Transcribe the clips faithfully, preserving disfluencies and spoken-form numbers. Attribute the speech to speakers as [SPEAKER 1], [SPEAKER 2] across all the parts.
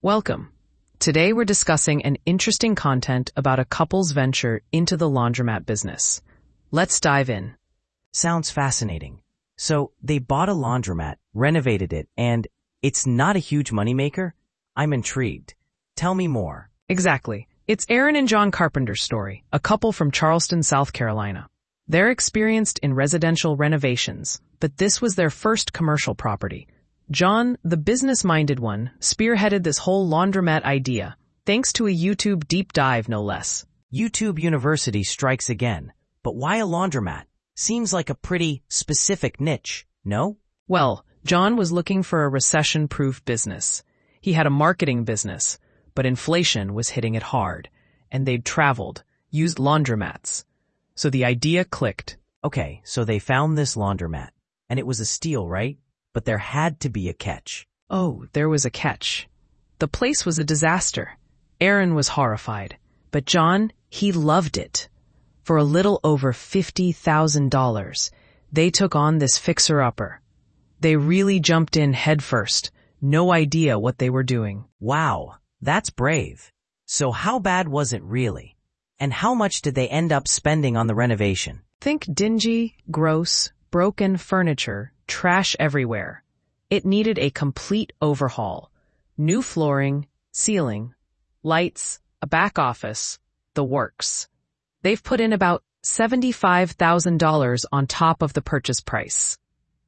[SPEAKER 1] Welcome. Today we're discussing an interesting content about a couple's venture into the laundromat business. Let's dive in.
[SPEAKER 2] Sounds fascinating. So they bought a laundromat, renovated it, and it's not a huge moneymaker? I'm intrigued. Tell me more.
[SPEAKER 1] Exactly. It's Aaron and John Carpenter's story, a couple from Charleston, South Carolina. They're experienced in residential renovations, but this was their first commercial property. John, the business-minded one, spearheaded this whole laundromat idea, thanks to a YouTube deep dive no less.
[SPEAKER 2] YouTube University strikes again. But why a laundromat? Seems like a pretty specific niche, no?
[SPEAKER 1] Well, John was looking for a recession-proof business. He had a marketing business, but inflation was hitting it hard, and they'd traveled, used laundromats. So the idea clicked.
[SPEAKER 2] Okay, so they found this laundromat, and it was a steal, right? But there had to be a catch.
[SPEAKER 1] Oh, there was a catch. The place was a disaster. Aaron was horrified, but John, he loved it. For a little over fifty thousand dollars, they took on this fixer-upper. They really jumped in headfirst, no idea what they were doing.
[SPEAKER 2] Wow, that's brave. So how bad was it really? And how much did they end up spending on the renovation?
[SPEAKER 1] Think dingy, gross, broken furniture, trash everywhere. It needed a complete overhaul. New flooring, ceiling, lights, a back office, the works. They've put in about seventy-five thousand dollars on top of the purchase price.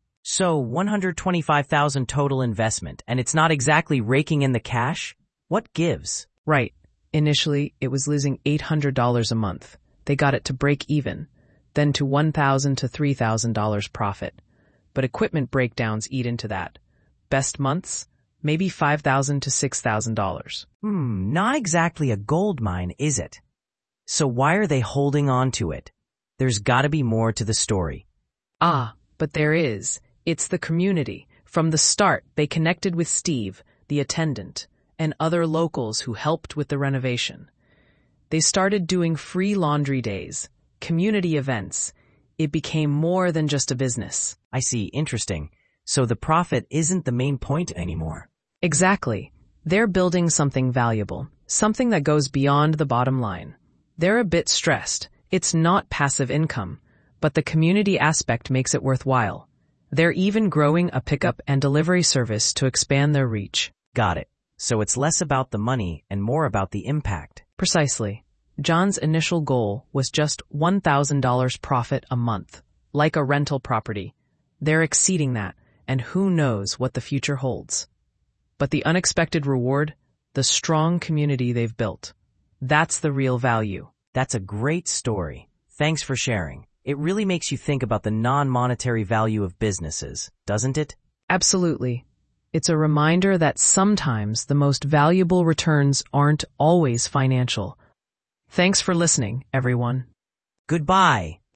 [SPEAKER 2] So one hundred twenty-five thousand dollars total investment, and it's not exactly raking in the cash? What gives?
[SPEAKER 1] Right. Initially, it was losing eight hundred dollars a month. They got it to break even, then to one thousand to three thousand dollars profit. But equipment breakdowns eat into that. Best months? Maybe five thousand to six thousand dollars.
[SPEAKER 2] Hmm, not exactly a gold mine, is it? So why are they holding on to it? There's gotta be more to the story.
[SPEAKER 1] Ah, but there is. It's the community. From the start, they connected with Steve, the attendant, and other locals who helped with the renovation. They started doing free laundry days, community events. It became more than just a business.
[SPEAKER 2] I see, interesting. So the profit isn't the main point anymore.
[SPEAKER 1] Exactly. They're building something valuable, something that goes beyond the bottom line. They're a bit stressed. It's not passive income, but the community aspect makes it worthwhile. They're even growing a pickup and delivery service to expand their reach.
[SPEAKER 2] Got it. So it's less about the money and more about the impact.
[SPEAKER 1] Precisely. John's initial goal was just one thousand dollars profit a month, like a rental property. They're exceeding that, and who knows what the future holds. But the unexpected reward, the strong community they've built. That's the real value.
[SPEAKER 2] That's a great story. Thanks for sharing. It really makes you think about the non-monetary value of businesses, doesn't it?
[SPEAKER 1] Absolutely. It's a reminder that sometimes the most valuable returns aren't always financial. Thanks for listening, everyone.
[SPEAKER 2] Goodbye.